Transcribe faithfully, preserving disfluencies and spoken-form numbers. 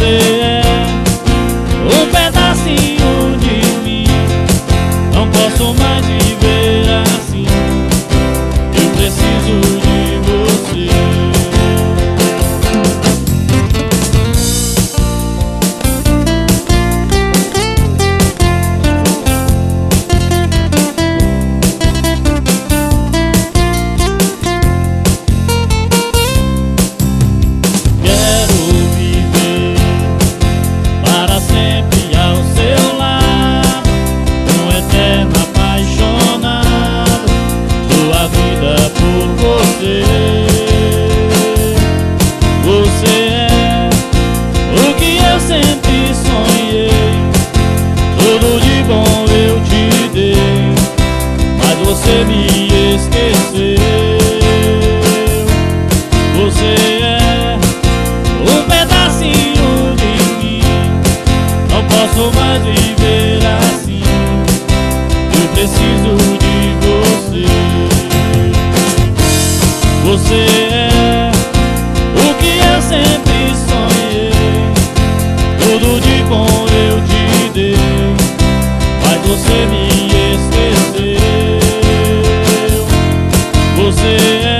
Você é um pedacinho de mim. Não posso mais viver assim. Eu preciso de você. Você é o que eu sempre sonhei. Tudo de bom eu te dei, mas você me esqueceu. Você é um pedacinho de mim. Não posso mais viver assim. Eu preciso de você. Você é o que eu sempre sonhei. Tudo de bom eu te dei, mas você me esqueceu. Você é